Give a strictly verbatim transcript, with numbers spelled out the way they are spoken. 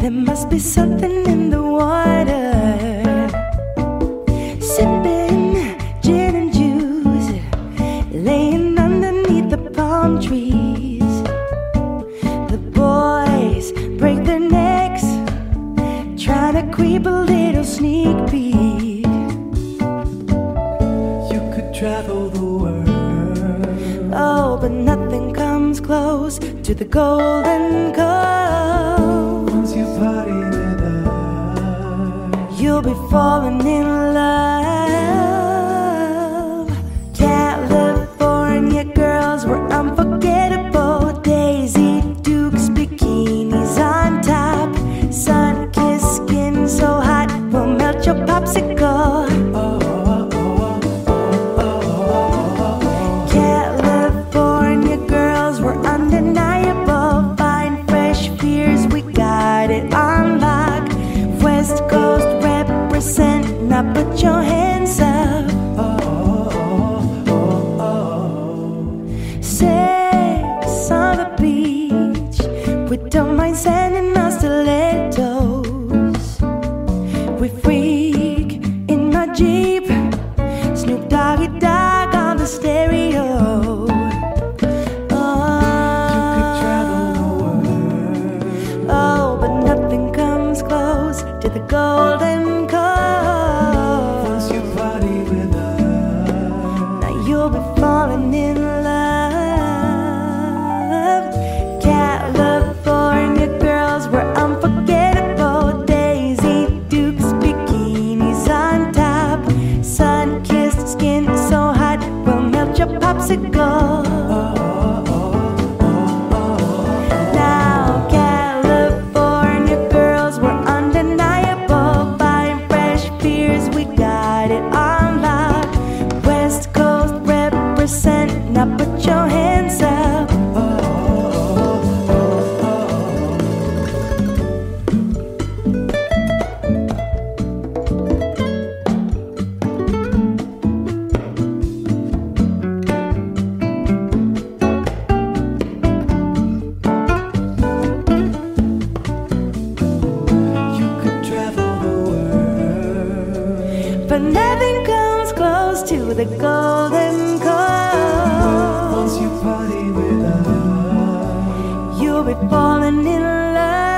There must be something in the water. Sipping gin and juice, laying underneath the palm trees. The boys break their necks, trying to creep a little sneak peek. You could travel the world, oh, but nothing comes close to the Golden Coast. Once you party with us, you'll be falling in love. California girls were unforgettable. Daisy Dukes, bikinis on top, sun-kissed skin so hot will melt your popsicle. California girls were undeniable. Fine, fresh fears, we got it on lock. West Coast represent, now put your hands up. Sex on the beach, we don't mind sending our stilettos. We freak in my Jeep, Snoop Doggy Dogg on the stereo. Oh, but nothing comes close to the Golden Coast. once you party with us, Now you'll be falling in love. California girls were unforgettable. Daisy Dukes, bikinis on top, sun-kissed skin so hot will melt your popsicle. Now California girls were undeniable. Fine, fresh fears, we got it on lock. West Coast represent, now put your hands up. you could travel the world, But nothing comes close to the Golden Coast. once you party with us, You'll be falling in love.